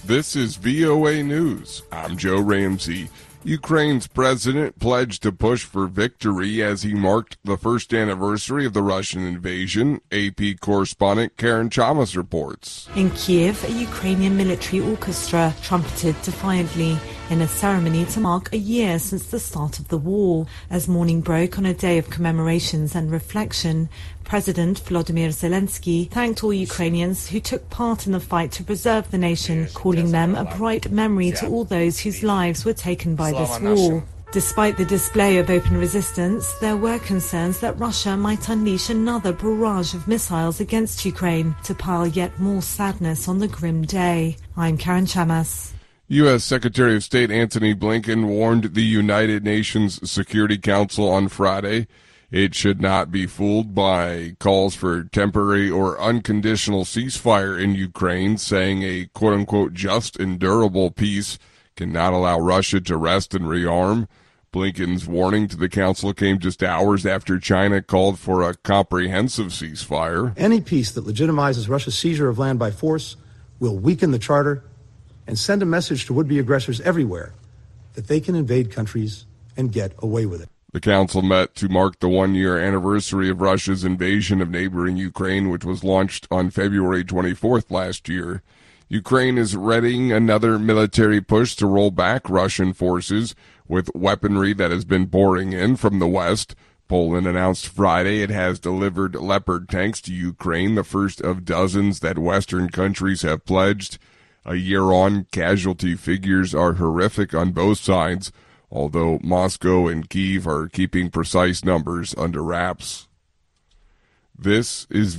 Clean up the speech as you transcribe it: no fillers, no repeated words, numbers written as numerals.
This is VOA News. I'm Joe Ramsey. Ukraine's president pledged to push for victory as he marked the first anniversary of the Russian invasion. AP correspondent Karen Chamas reports. In Kiev, a Ukrainian military orchestra trumpeted defiantly in a ceremony to mark a year since the start of the war. As morning broke on a day of commemorations and reflection, President Volodymyr Zelensky thanked all Ukrainians who took part in the fight to preserve the nation, calling them a bright memory to all those whose lives were taken by this war. Despite the display of open resistance, there were concerns that Russia might unleash another barrage of missiles against Ukraine to pile yet more sadness on the grim day. I'm Karen Chamas. U.S. Secretary of State Antony Blinken warned the United Nations Security Council on Friday it should not be fooled by calls for temporary or unconditional ceasefire in Ukraine, saying a quote-unquote just and durable peace cannot allow Russia to rest and rearm. Blinken's warning to the council came just hours after China called for a comprehensive ceasefire. Any peace that legitimizes Russia's seizure of land by force will weaken the Charter and send a message to would-be aggressors everywhere that they can invade countries and get away with it. The council met to mark the one-year anniversary of Russia's invasion of neighboring Ukraine, which was launched on February 24th last year. Ukraine is readying another military push to roll back Russian forces with weaponry that has been pouring in from the West. Poland announced Friday it has delivered Leopard tanks to Ukraine, the first of dozens that Western countries have pledged. A year on, casualty figures are horrific on both sides, although Moscow and Kyiv are keeping precise numbers under wraps. This is